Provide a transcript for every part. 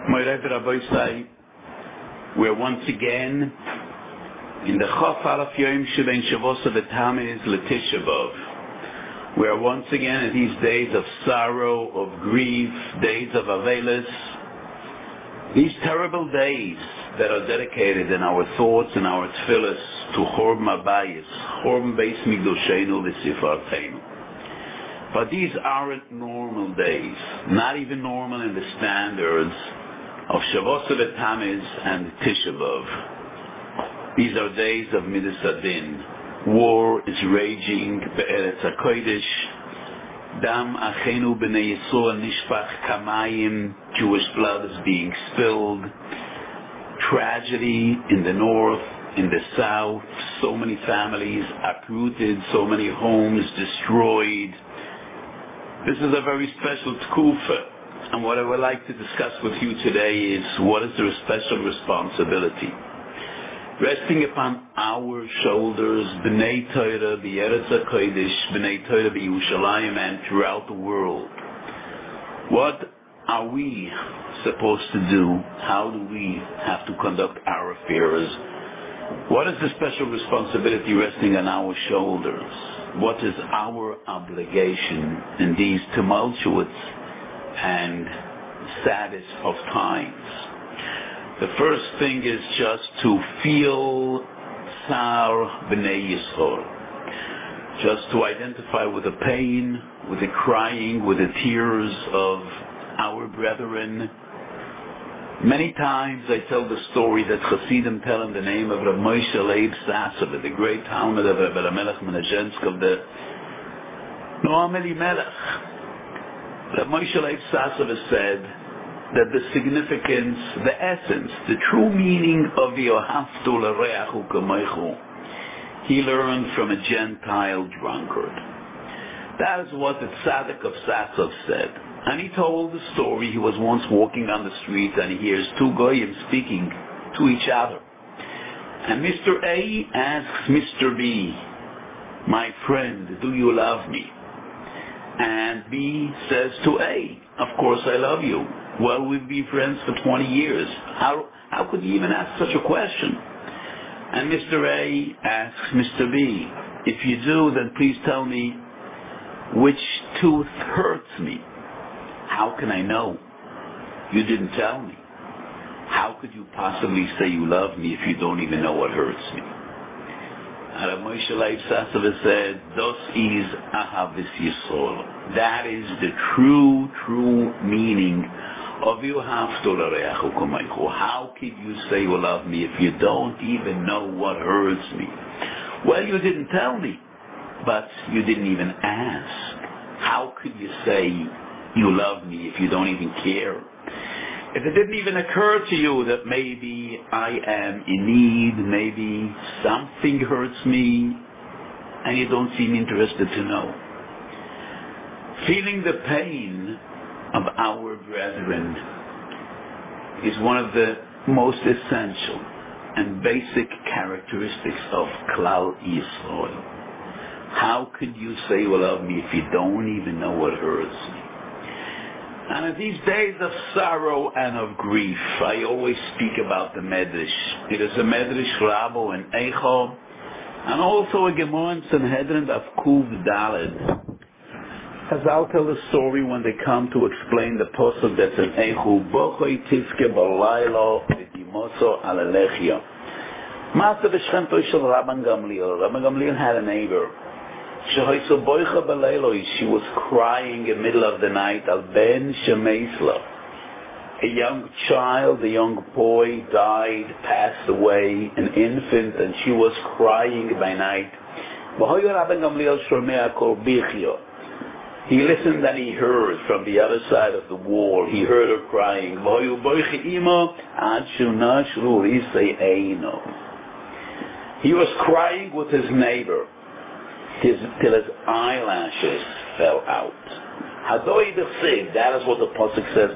Moirei Rabbi, we're once again in the Chaf Alaf Yom Shebein Shavuos v'Tamuz L'Tisha B'Av. We are once again in these days of sorrow, of grief, days of Avelis, these terrible days that are dedicated in our thoughts and our tefillas to Chorban Abayis, Chorban Beis Mikdosheinu v'Sifarteinu. But these aren't normal days, not even normal in the standards of Shavuos v'Tamuz and Tisha B'Av. These are days of Midas Adin. War is raging be'eretz HaKodesh. Dam Achenu b'nei Yisrael nishpach kamayim. Jewish blood is being spilled. Tragedy in the north, in the south. So many families uprooted, so many homes destroyed. This is a very special tkufa. And what I would like to discuss with you today is what is the special responsibility resting upon our shoulders, B'nai Torah, B'Eretz HaKodesh, B'nai Torah, B'Yushalayim, and throughout the world. What are we supposed to do? How do we have to conduct our affairs? What is the special responsibility resting on our shoulders? What is our obligation in these tumultuous and saddest of times? The first thing is just to feel Sar B'nai Yisrael. Just to identify with the pain, with the crying, with the tears of our brethren. Many times I tell the story that Hasidim tell in the name of Rav Moshe Leib Sassover, the great Talmud of Rabbi Elimelech Menezhensk of the Noam Elimelech. Rav Moshe Leib Sassover said that the significance, the essence, the true meaning of Yohavtu l'reachu kamoichu, he learned from a Gentile drunkard. That is what the Tzaddik of Sassov said. And he told the story. He was once walking on the street and he hears two goyim speaking to each other. And Mr. A asks Mr. B, "My friend, do you love me?" And B says to A, "Of course I love you. Well, we've been friends for 20 years. How could you even ask such a question?" And Mr. A asks Mr. B, "If you do, then please tell me which tooth hurts me." "How can I know? You didn't tell me. How could you possibly say you love me if you don't even know what hurts me?" And Rav Moshe Leib Sassover said, "Dos is Ahavas Yisrael." That is the true meaning of Yohavtu l'reachu kamoichu. How could you say you love me if you don't even know what hurts me? Well, you didn't tell me, but you didn't even ask. How could you say you love me if you don't even care? If it didn't even occur to you that maybe I am in need, maybe something hurts me, and you don't seem interested to know. Feeling the pain of our brethren is one of the most essential and basic characteristics of Klal Yisrael. How could you say you love me if you don't even know what hurts me? And in these days of sorrow and of grief, I always speak about the Medrash. It is a Medrash Rabo and Eicho, and also a Gemara in Sanhedrin of Kuv Daled. Chazal tell the story when they come to explain the posuk that's in Eichu, Bochoi Tifke Balaylo V'Dimoso Alalechia. Master B'Shchemto Shel Rabban Gamliel. Rabban Gamliel had a neighbor. She was crying in the middle of the night. Al Ben Shemeisla, a young child, a young boy died, passed away, an infant, and she was crying by night. He listened and he heard from the other side of the wall. He heard her crying. He was crying with his neighbor till his eyelashes fell out. That is what the pasuk says.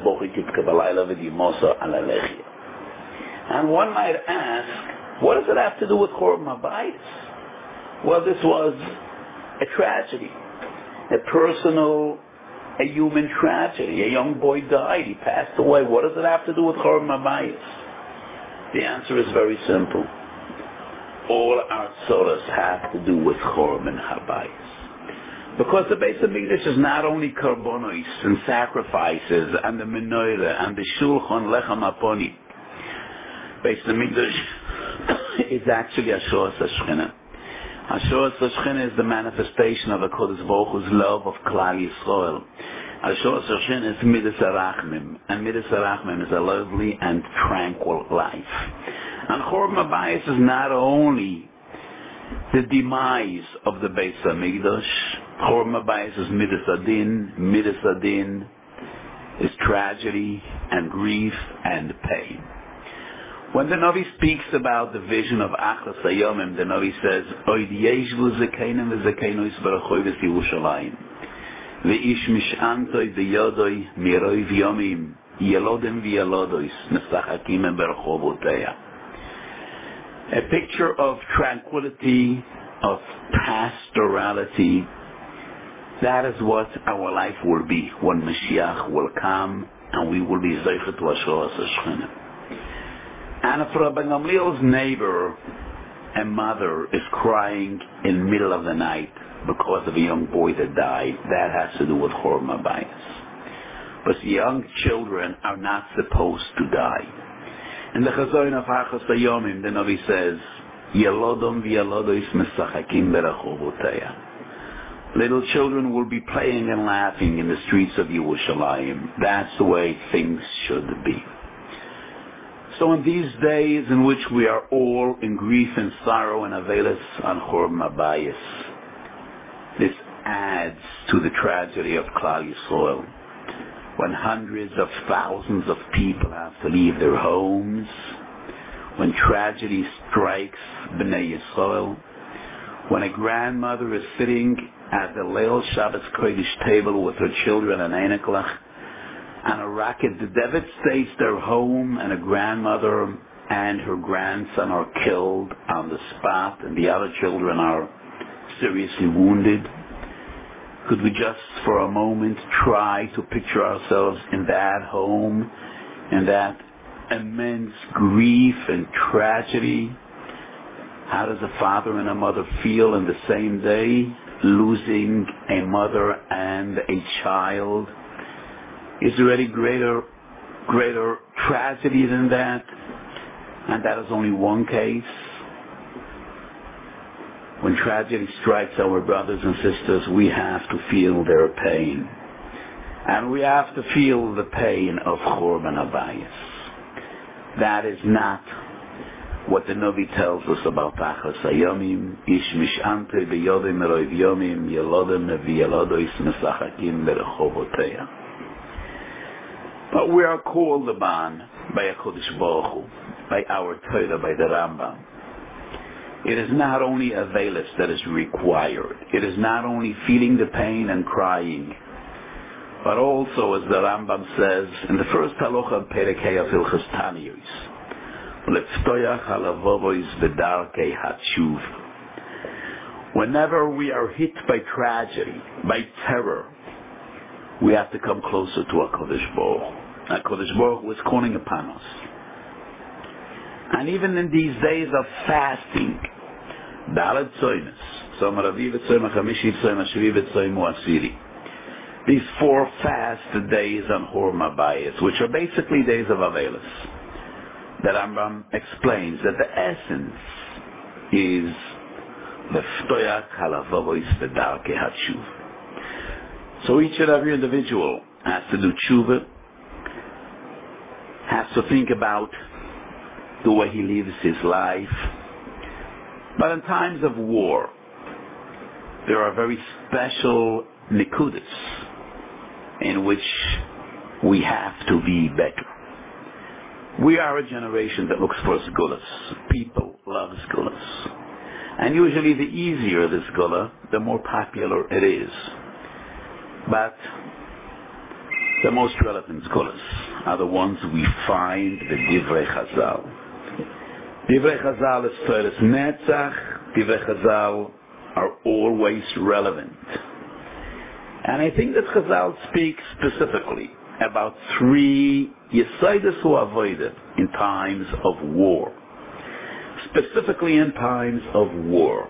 And one might ask, what does it have to do with Chorban Abayis? Well, this was a tragedy, a personal a human tragedy. A young boy died. He passed away. What does it have to do with Churban Habayis? The answer is very simple. All our tzoros have to do with Churban Habayis. Because the Beis HaMikdash is not only karbonos and sacrifices and the menorah and the shulchan lechem aponi. Beis HaMikdash is actually Ashoras HaShechina. Ashoras HaShechina is the manifestation of the Kodesh Baruch Hu's love of Klal Yisrael. Ashoras HaShechina is Midas HaRachmim, and Midas HaRachmim is a lovely and tranquil life. And Churban Habayis is not only the demise of the Beis HaMikdash. Churban Habayis is Midas Adin. Midas Adin is tragedy and grief and pain. When the Navi speaks about the vision of Achas Hayomim, the Navi says, Oid yeshvu zekenim v'zekenois b'rechovis Yerushalayim. V'ish mish'antoi v'yodoi miroi v'yomim yelodim v'yelodois nesachakim b'rechovoteya. A picture of tranquility, of pastorality. That is what our life will be when Mashiach will come and we will be zeichet to Ashoras HaShechina. And if Rabbi Gamliel's neighbor, a mother, is crying in the middle of the night because of a young boy that died, that has to do with Churban Habayis. But young children are not supposed to die. In the Chazoin of Achas Hayomim, the Navi says, Yelodom v'yelodois mesachakim b'rechovoteya. Little children will be playing and laughing in the streets of Yerushalayim. That's the way things should be. So in these days in which we are all in grief and sorrow and availus on Churban Habayis, this adds to the tragedy of Klal Yisrael. When hundreds of thousands of people have to leave their homes, when tragedy strikes Bnei Yisrael, when a grandmother is sitting at the Leil Shabbos Kodesh table with her children and Einiklach, and a rocket devastates their home, and a grandmother and her grandson are killed on the spot, and the other children are seriously wounded. Could we just for a moment try to picture ourselves in that home, in that immense grief and tragedy? How does a father and a mother feel in the same day, losing a mother and a child? Is there any greater tragedy than that? And that is only one case. When tragedy strikes our brothers and sisters, we have to feel their pain. And we have to feel the pain of Churban Habayis. That is not what the Navi tells us about Achas Hayomim. Ish mish'ante b'yodim eroiv yomim yelodim v'yelodois mesachakim b'rechovoteya. But we are called upon by HaKadosh Baruch Hu, by our Torah, by the Rambam. It is not only availus that is required. It is not only feeling the pain and crying, but also, as the Rambam says in the first halacha of Perek Hey of Hilchos Taniyos, Leftoyach halavovois v'darkei hatshuv. Whenever we are hit by tragedy, by terror, we have to come closer to HaKadosh Baruch Hu. HaKadosh Baruch Hu is calling upon us. And even in these days of fasting, Daled Tzoymes, Tzom Ravi v'Tzom HaChamishi Tzom HaShvi v'Tzom HaAsiri, these 4 fast days on Churban Habayis, which are basically days of Avelis, that Rambam explains that the essence is the Ftoyak Halavovois V'Darkei HaTshuv. So each and every individual has to do tshuva, has to think about the way he lives his life. But in times of war, there are very special nikudas in which we have to be better. We are a generation that looks for sgulas. People love sgulas. And usually the easier the sgula, the more popular it is. But the most relevant sgulas are the ones we find the Divrei Chazal. Divrei Chazal is Toras Netzach. Divrei Chazal are always relevant. And I think that Chazal speaks specifically about 3 Yesaidas who avoided in times of war. Specifically in times of war.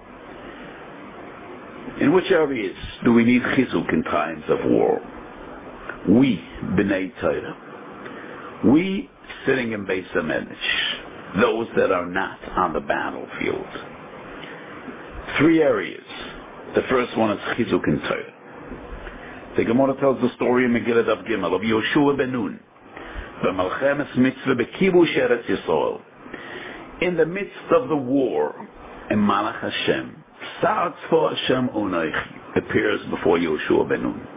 In which areas do we need chizuk in times of war? We, B'nai Torah. We, sitting in Beis HaMedrash. Those that are not on the battlefield. 3 areas. The first one is chizuk in Torah. The Gemara tells the story in Megillah Daf Gimel of Yoshua ben Nun, b'malchemes mitzvah b'kibush Eretz Yisrael. In the midst of the war, in Malach Hashem, Sa'at for Hashem Onoichi appears before Yoshua ben Nun.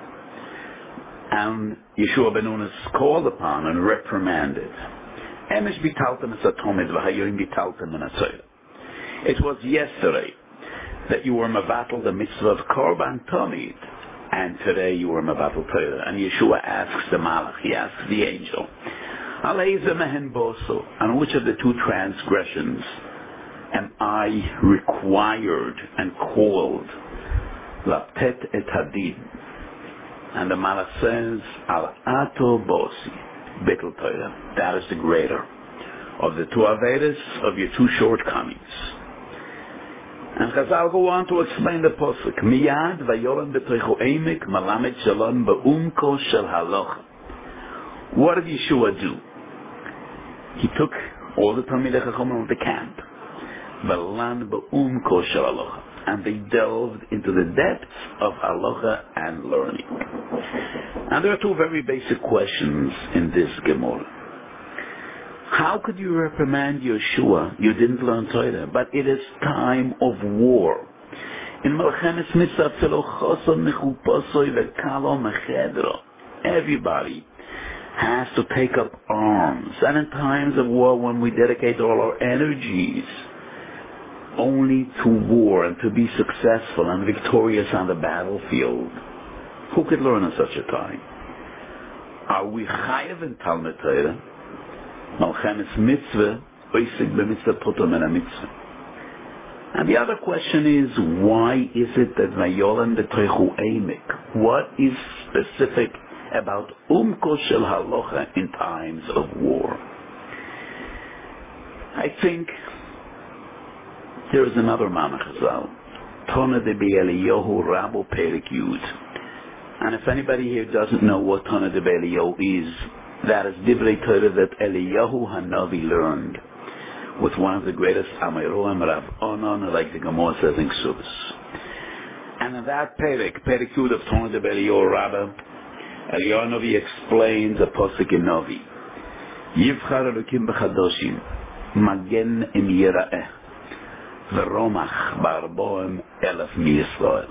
And Yoshua ben Nun is called upon and reprimanded. Emesh bitaltem es atomid v'hayorim bitaltem en atzayah. It was yesterday that you were mevatel the mitzvah of Korban Tomid, and today you were mevatel Torah. And Yeshua asks the Malach, he asks the angel, Aleize mehen boso, on which of the 2 transgressions am I required and called laptet et hadin? And the Malach says, Al ato bosi, betel Torah. That is the greater of the 2 avedas of your 2 shortcomings. And Chazal go on to explain the posuk. Miyad vayolam b'toichu emek malamed shalom ba'umko shel halacha. What did Yeshua do? He took all the Talmidei Chachamim of the camp, v'lan ba'umko shel halacha, and they delved into the depths of halacha and learning. And there are 2 very basic questions in this Gemara. How could you reprimand Yeshua? You didn't learn Torah, but it is time of war. In Malchemes Mitzvah Tzelochoson Mechupasoi Vekalo Mechedro, everybody has to take up arms. And in times of war, when we dedicate all our energies only to war and to be successful and victorious on the battlefield, who could learn in such a time? Are we chayav in Talmud Torah? Malchemes mitzvah, oisik b'mitzvah potom en mitzvah. And the other question is, why is it that vayolam b'toichu emek? What is specific about umko shel halacha in times of war? I think there is another Mamach Chazal, Tona de Be'eliyahu Rabo Perik Yud. And if anybody here doesn't know what Tona de Be'eliyahu is, that is Divrei Torah that Eliyahu Hanavi learned with one of the greatest Amiroim, Rav Onon, like the Gemara says in Ksubas. And in that Perik Yud of Tona de Be'eliyahu Rabba, Eliyahu Hanavi explains a posuk in Novi. Yivchar Elokim b'chadoshim, magen im yira'eh, v'romach b'arboim elef mi-Yisrael.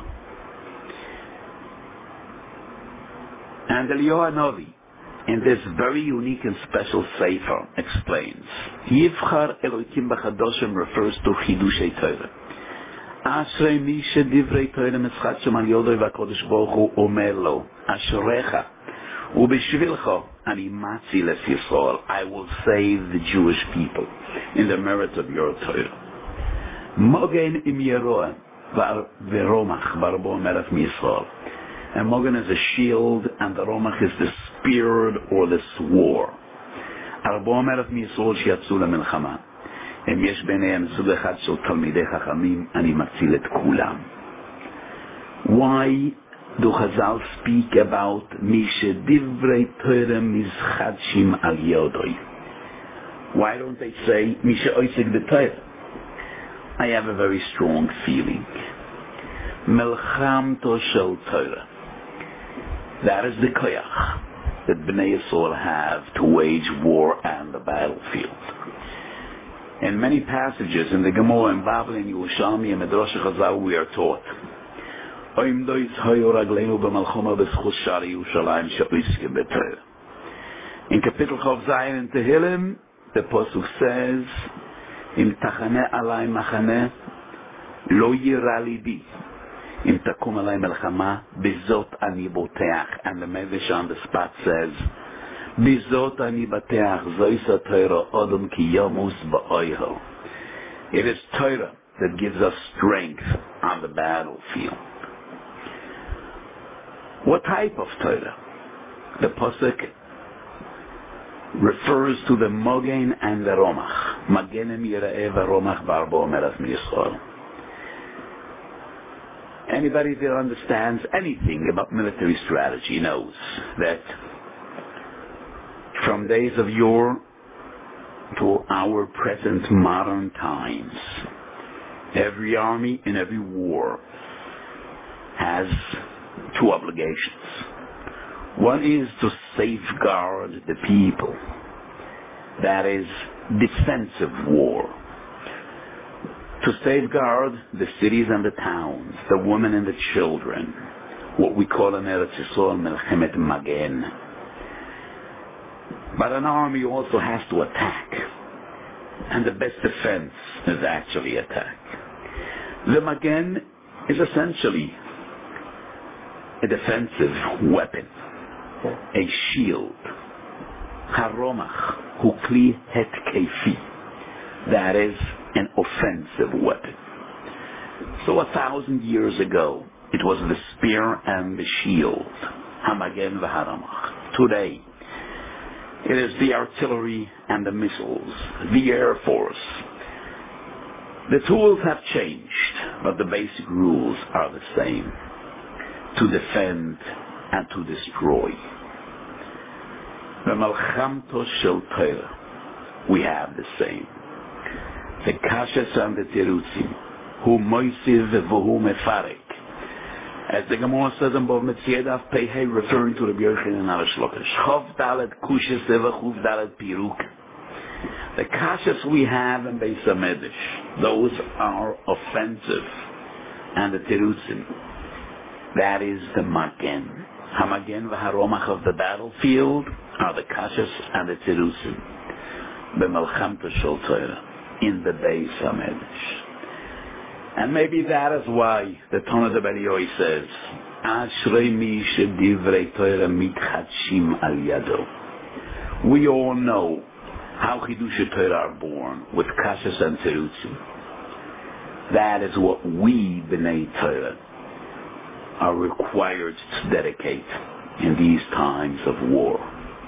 And Eliyahu Hanavi, in this very unique and special sefer, explains, Yivchar Elokim b'chadoshim refers to Chidushei Torah. Ashrei mi shedivrei Torah mitzchatshim al yodoi v'kodesh Baruch Hu omer lo, Ashrecha, u'b'shvilcho ani matzi les Yisrael, I will save the Jewish people in the merit of your Torah. Mogen im yeroah v'romach barbo melech mi-Yisrael. And Mogen is a shield, and the Romach is the spear or the sword. Arbo melech mi-Yisrael shiatzu lemilchama. Em yesh b'neihem zug echad shel talmidei chachamim, ani matzil et kulam. Why do Chazal speak about mi shedivrei Torah mizchadshim al yodoi? Why don't they say mi she'oisik b'Torah? I have a very strong feeling. Melchamto shel Torah. That is the koyach that Bnei Yisrael have to wage war on the battlefield. In many passages in the Gemara, in Babel, in Yerushalmi, and Midrash Chazal, we are taught, in Kapitel Chav Zayin in Tehillim, the Pasuk says, Im tachaneh alai machaneh, lo yira libi. Im takum alai melchama, bizot ani boteach. And the Medrash on the spot says, bizot ani boteach, zoisa Torah odom ki yamus ba'oiho. It is Torah that gives us strength on the battlefield. What type of Torah? The Pasuk refers to the Mogen and the Romach. Magenem Yira'eh v'Romach Barbo Melech Yisrael. Anybody that understands anything about military strategy knows that from days of yore to our present modern times, every army in every war has two obligations. One is to safeguard the people. That is defensive war. To safeguard the cities and the towns, the women and the children, what we call in Eretz Yisrael Melchemet Magen. But an army also has to attack, and the best defense is actually attack. The Magen is essentially a defensive weapon, a shield. Haromach hu kli hetkefi, that is an offensive weapon. So 1,000 years ago, it was the spear and the shield, Hamagen v'Haramach. Today, it is the artillery and the missiles, the Air Force. The tools have changed, but the basic rules are the same: to defend and to destroy. The Malchamto Shel Torah, we have the same. The Kashas and the Terutzim, who moisiv v'hu mefarek. As the Gemara says in Bov Metziedaf Pehei, referring to the B'Yochin and Arashlokesh, Chov Dalet Kushes Chuv Dalet Piruk. The Kashas we have in Beis HaMedrash, those are offensive, and the Terutzim, that is the Magen. Hamagen v'Haromach of the battlefield are the Kashas and the Terutzim. B'Melchamto Shel Torah, in the Beis HaMedrash. And maybe that is why the Tana de Belioi says, Ashrei mi shedivrei Torah mitchadshim al yado. We all know how Chidushei Torah are born, with Kashas and Terutzim. That is what we, B'nai Torah, are required to dedicate in these times of war.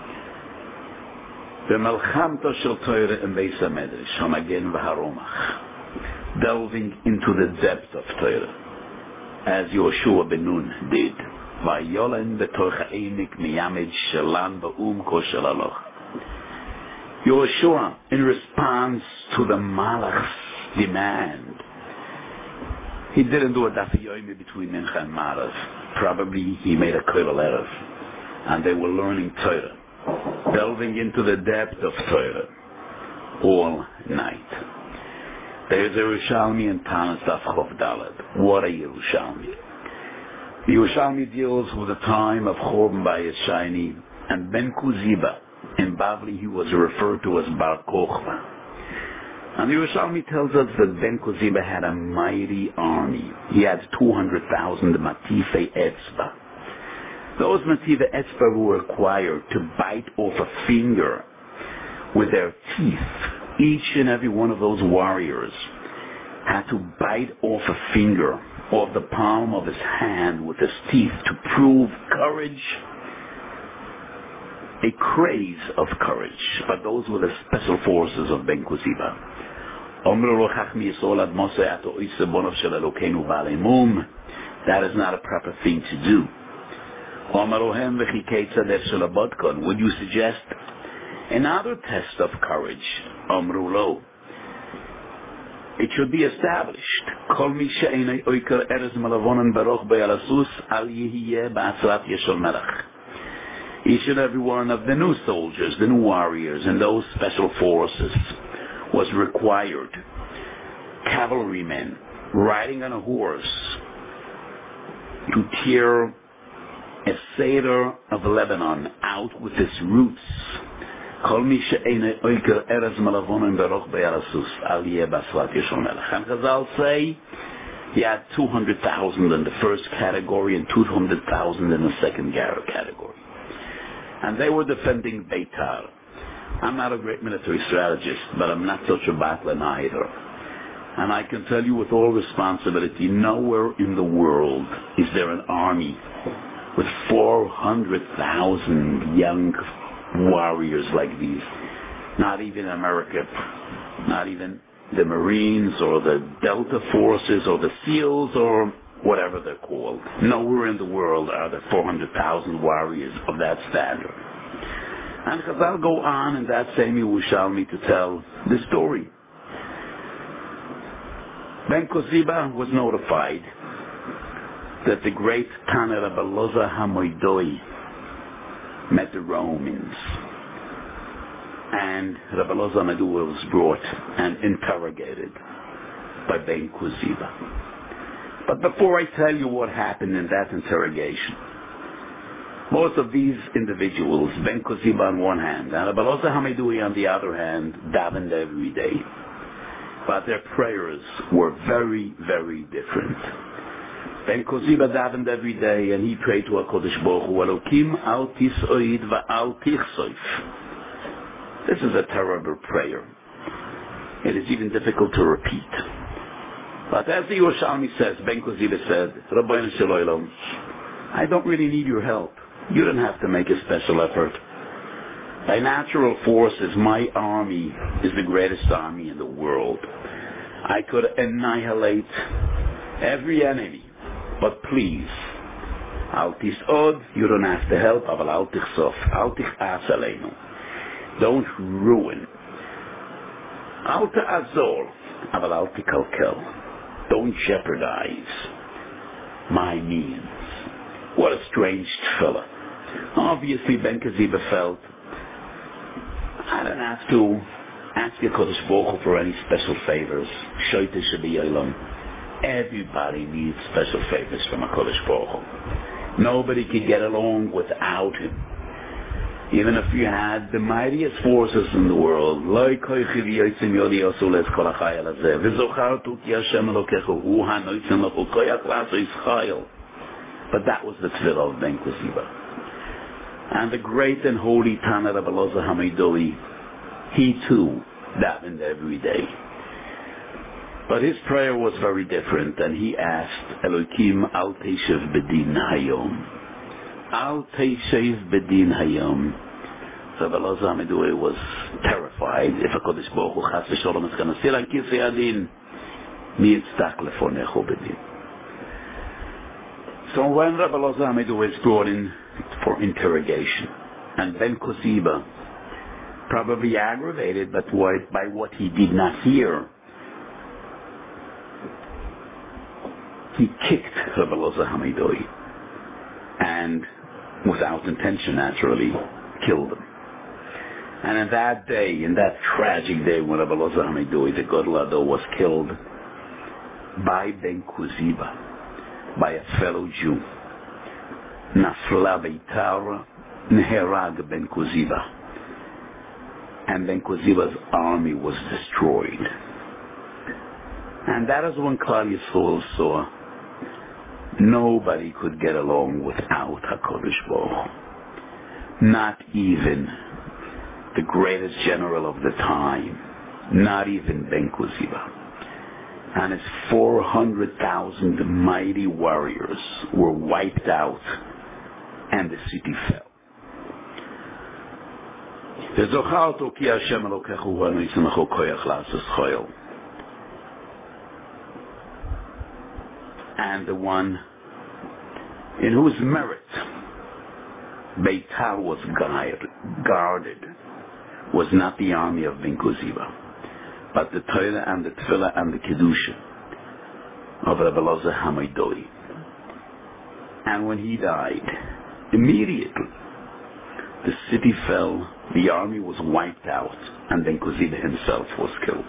The Melchamto Shel Torah in Beis HaMedrash, Hamagen v'Haromach, delving into the depth of Torah, as Yoshua ben Nun did. Vayolen b'torcha einik miyamid shelan ba'um ko shelaloch. Yoshua, in response to the Malach's demand, he didn't do a daf yomi between Mincha and Marav. Probably he made a koil erev, and they were learning Torah, delving into the depth of Torah all night. There is a Yerushalmi in Tanas Daf Chov Daled. What a Yerushalmi! The Yerushalmi deals with the time of Chorban Bayis Shani, and Ben Kuziba in Bavli he was referred to as Bar Kochba. And the Yerushalmi tells us that Ben Kuziba had a mighty army. He had 200,000 Matifei Etzba. Those Matifei Etzba were required to bite off a finger with their teeth. Each and every one of those warriors had to bite off a finger off the palm of his hand with his teeth to prove courage, a craze of courage. But those were the special forces of Ben Kuziba. That is not a proper thing to do. Would you suggest another test of courage? Amrulo. It should be established. Each and every one of the new soldiers, the new warriors, and those special forces was required. Cavalrymen riding on a horse to tear a cedar of Lebanon out with its roots. And Chazal say he had 200,000 in the first category and 200,000 in the second category. And they were defending Beitar. I'm not a great military strategist, but I'm not such a battler either. And I can tell you with all responsibility, nowhere in the world is there an army with 400,000 young warriors like these. Not even America, not even the Marines or the Delta Forces or the SEALs or whatever they're called. Nowhere in the world are there 400,000 warriors of that standard. And Chazal go on in that same Yerushalmi to tell the story. Ben Koziba was notified that the great Tana Rabbi Elazar HaMoidoi met the Romans, and Rabbi Elazar HaMoidoi was brought and interrogated by Ben Koziba. But before I tell you what happened in that interrogation, most of these individuals, Ben Koziba on one hand, and Rabbi Elazar HaMoidoi on the other hand, davened every day. But their prayers were very, very different. Ben Koziba davened every day, and he prayed to HaKadosh Baruch Hu, Elokim al tisoid va'al tichsoif. This is a terrible prayer. It is even difficult to repeat. But as the Yerushalmi says, Ben Koziba said, Rabbeinu Shel Olam, I don't really need your help. You don't have to make a special effort. By natural forces, my army is the greatest army in the world. I could annihilate every enemy. But please, al tisod, you don't have to help, aval al tichsof, al tichas aleinu. Don't ruin. Al ta'azor, aval al tikalkel. Don't jeopardize my means. What a strange tefillah. Obviously, Ben Koziba felt, I don't have to ask HaKadosh Baruch Hu for any special favors. Shoyte shebiyolam. Everybody needs special favors from HaKadosh Baruch Hu. Nobody can get along without him. Even if you had the mightiest forces in the world, but that was the tefillah of Ben Koziba. And the great and holy Tana Rabbi Elazar HaMoidoi, he too davened every day. But his prayer was very different, and he asked, Elokim al teishev bedin hayom. Al teishev bedin hayom. So Rabbi Elazar HaMoidoi was terrified. If HaKadosh Baruch Hu chas v'sholom is going to sit on kisei adin, mi yitztak lefonecho bedin. So when Rabbi Elazar HaMoidoi was brought in for interrogation, and Ben Koziba, probably aggravated by what he did not hear, he kicked Rabbi Elazar HaMoidoi, and without intention, naturally, killed him. And in that day, in that tragic day when Rabbi Elazar HaMoidoi, the Gadol Hador, was killed by Ben Koziba, by a fellow Jew, Nafla Beitar Neherag Ben Koziba, and Ben Koziba's army was destroyed. And that is when Klal Yisrael saw nobody could get along without HaKadosh Baruch Hu. Not even the greatest general of the time, not even Ben Koziba. And his 400,000 mighty warriors were wiped out, and the city fell. And the one in whose merit Beitar was guarded was not the army of Ben Koziba, but the Torah and the Tefillah and the Kedusha of Rabbi Elazar HaMoidoi. And when he died, immediately the city fell, the army was wiped out, and Ben Koziba himself was killed.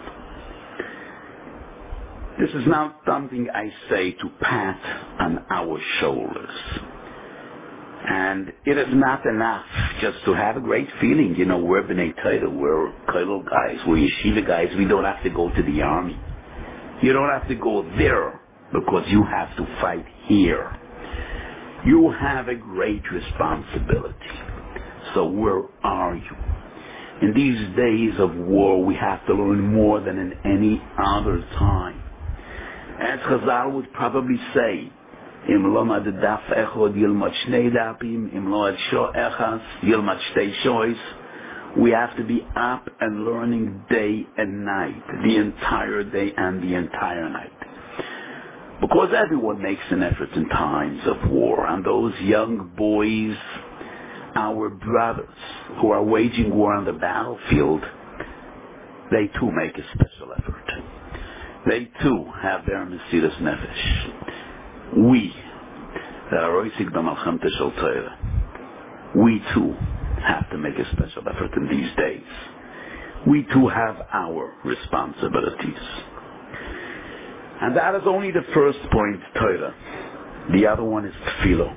This is not something I say to pat on our shoulders. And it is not enough just to have a great feeling. You know, we're B'nai Torah, we're Kollel guys, we're Yeshiva guys. We don't have to go to the army. You don't have to go there because you have to fight here. You have a great responsibility. So where are you? In these days of war, we have to learn more than in any other time. As Chazal would probably say, Im lomad daf echod yilmad shnei dapim, im load sho echas yilmad shtei shois. We have to be up and learning day and night, the entire day and the entire night. Because everyone makes an effort in times of war, and those young boys, our brothers who are waging war on the battlefield, they too make a special effort. They too have their Mesiras Nefesh. We, the Aroisik B'Malchamta Shel Torah, we too have to make a special effort in these days. We too have our responsibilities. And that is only the first point, Torah. The other one is Tefillah.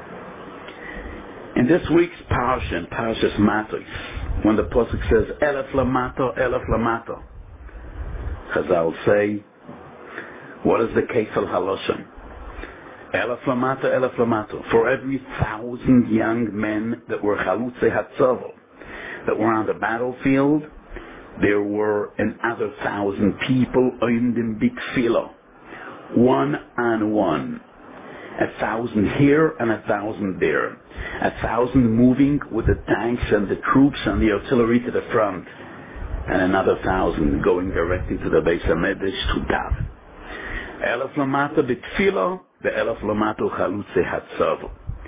In this week's Parsha, in Parshas Matos, when the Pasuk says, Elef Lamato, Elef Lamato, Chazal say, what is the case of Haloshon? Elef Lamato, Elef Lamato. For every 1,000 young men that were Chalutze Hatzovo, that were on the battlefield, there were another 1,000 people in the Bitfilo, one on one. 1,000 here and 1,000 there. 1,000 moving with the tanks and the troops and the artillery to the front, and another 1,000 going directly to the Beis HaMedrash to daven. Elef Lamato Bitfilo, the Elef Lamato Chalutze Hatzovo.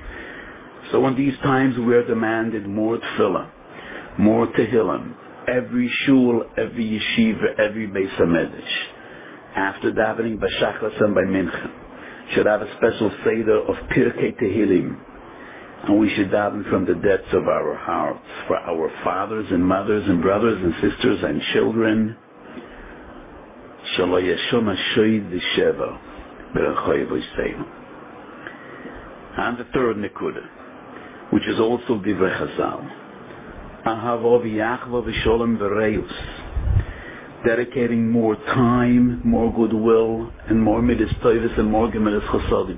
So in these times we are demanded more tefillah, more tehillim, every shul, every yeshiva, every Beis HaMedrash, after davening by Shachas and by Mincha, should have a special seder of Pirkei Tehillim, and we should daven from the depths of our hearts for our fathers and mothers and brothers and sisters and children. Shelo yeshon hashoid v'sheva b'rachoi v'yiseinu. And the third nekuda, which is also divrei Chazal, ahavo v'yachva v'sholem v'reus, dedicating more time, more goodwill, and more midas tovus and more gemilas chasadim.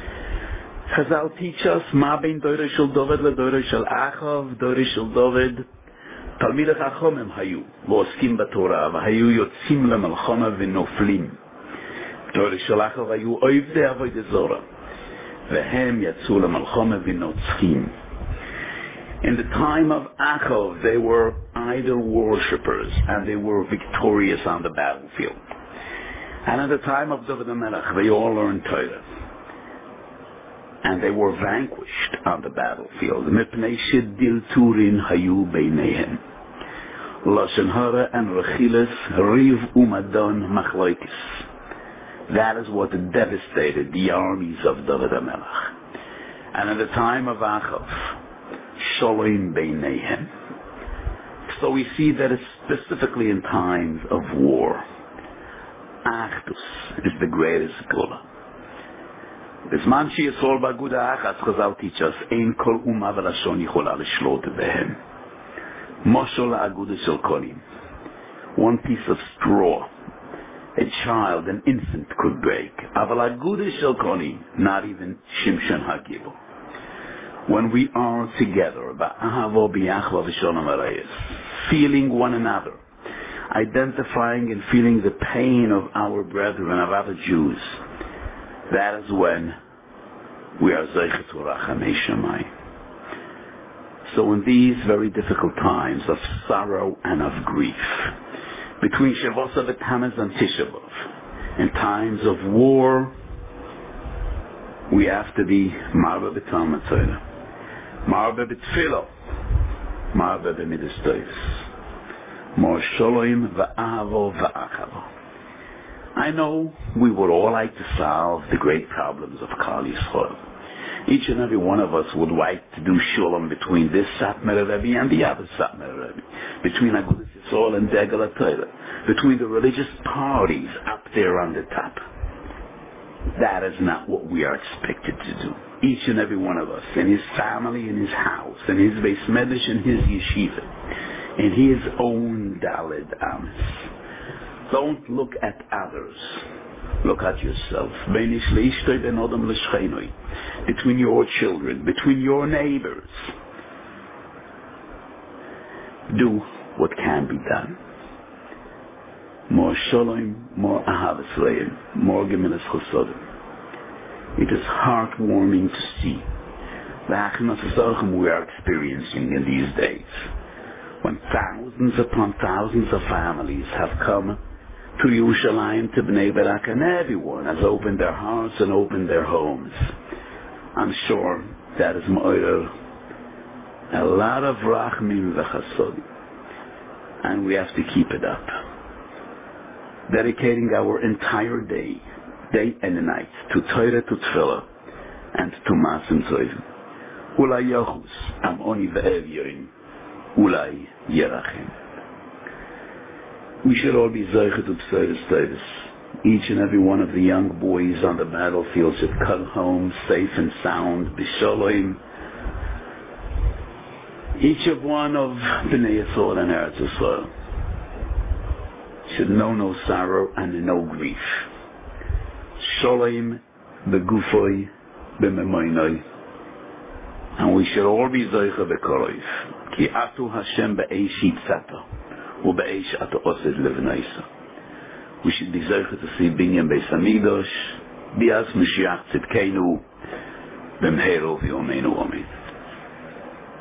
Chazal teach us, ma bein doire shel David le doire shel Achav, doire shel David, talmidei chachomim hayu, v'oskim b'Torah, v'hayu yotzim lemalchama v'noflim. Doire shel Achav hayu oivdei avodah zora, v'hem yatzu lemalchama v'notzchim. In the time of Achav, they were idol worshippers, and they were victorious on the battlefield. And at the time of David HaMelech, they all learned Torah. And they were vanquished on the battlefield. Mipnei shedil turin hayu beinehem. Lashon hara and rechilas, riv umadon machloikis. That is what devastated the armies of David HaMelech. And at the time of Achav, Shalom beinehem. So we see that it's specifically in times of war, Achdus is the greatest gula. Bisman sheyisol ba'aguda achas, Chazal teach us, ein kol umma v'lashon yichola l'shlot behem. Moshel la'aguda shel kolim. One piece of straw, a child, an infant could break. Aval aguda shel kolim, not even Shimshon HaGibor. When we are together, feeling one another, identifying and feeling the pain of our brethren, of other Jews, that is when we are Zeichet Rachamei Shamayim. So in these very difficult times of sorrow and of grief, between Shavuos B'Tammuz and Tisha B'Av, in times of war, we have to be Marba B'Talmud Torah, Marba B'Tfilah, Marba B'Midas Tovus, More Shalom V'Ahavo V'Achavo. I know we would all like to solve the great problems of Klal Yisrael. Each and every one of us would like to do Shalom between this Satmar Rebbe and the other Satmar Rebbe, between Agudas Yisrael and Degel HaTorah, between the religious parties up there on the top. That is not what we are expected to do. Each and every one of us, in his family, in his house, in his Beis Medrash, in his yeshiva, in his own Daled Amis. Don't look at others. Look at yourself. Between your children, between your neighbors. Do what can be done. More shalom, more ahavas leim, more gemilas chosodim. It is heartwarming to see the Achnas we are experiencing in these days, when thousands upon thousands of families have come to Yerushalayim, to Bnei Brak, and everyone has opened their hearts and opened their homes. I'm sure that is Mo'ir, a lot of Rachmim v'Chasod, and we have to keep it up. Dedicating our entire day and night, to Torah, to Tefillah, and to Masim Tovim. Ulai Yachus, Am Oni Ve'ev Yoim, Ulai Yerachim. We should all be Zeicha to B'Seiris Tevis. Each and every one of the young boys on the battlefield should come home safe and sound, B'Shalom. Each of one of B'nai Yisrael and Eretz Yisrael should know no sorrow and no grief. Shalom B'Gufoi B'Memoinoi. And we should all be Zeicha B'Korov. Ki Atu Hashem B'Eish Yitzata U'B'Eish Atu Osed Levnaisa. We should be Zeicha to see Binyan Beis Hamikdash Bias Mashiach Tzidkeinu B'Mheiro V'Yomeinu Amen.